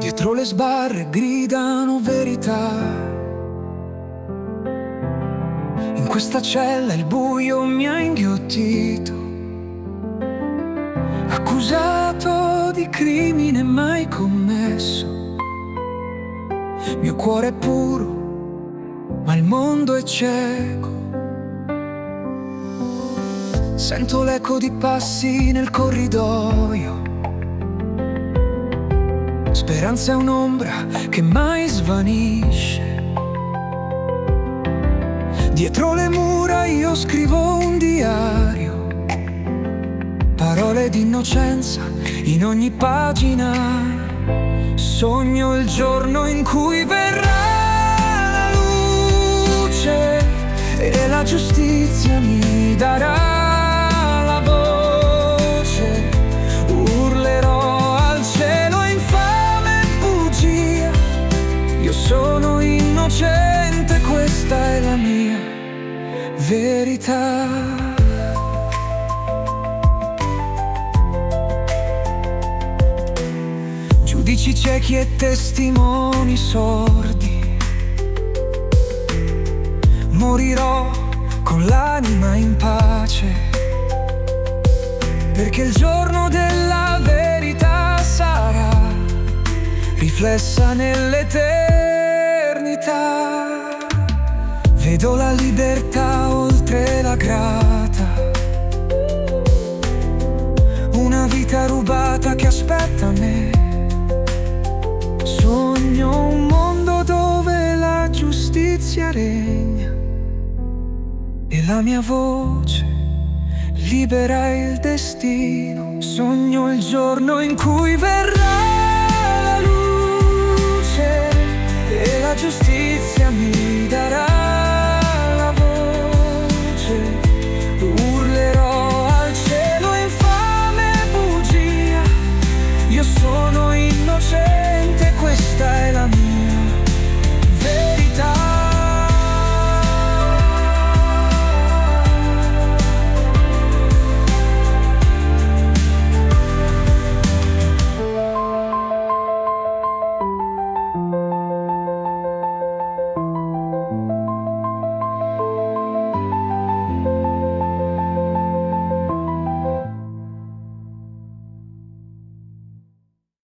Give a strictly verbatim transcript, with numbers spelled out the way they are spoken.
Dietro le sbarre gridano verità. In questa cella il buio mi ha inghiottito, accusato di crimine mai commesso. Mio cuore è puro, ma il mondo è cieco. Sento l'eco di passi nel corridoio. Speranza è un'ombra che mai svanisce. Dietro le mura io scrivo un diario, parole di innocenza in ogni pagina. Sogno il giorno in cui verrà la luce e la giustizia mi darà la voce. Urlerò al cielo infame bugia. Io sono innocente, questa è la mia verità. Giudici ciechi e testimoni sordi, morirò con l'anima in pace, perché il giorno della verità sarà riflessa nell'eternità. Vedo la libertà oltre la grata, una vita rubata che aspetta me. Sogno un mondo dove la giustizia regna e la mia voce libera il destino. Sogno il giorno in cui verrà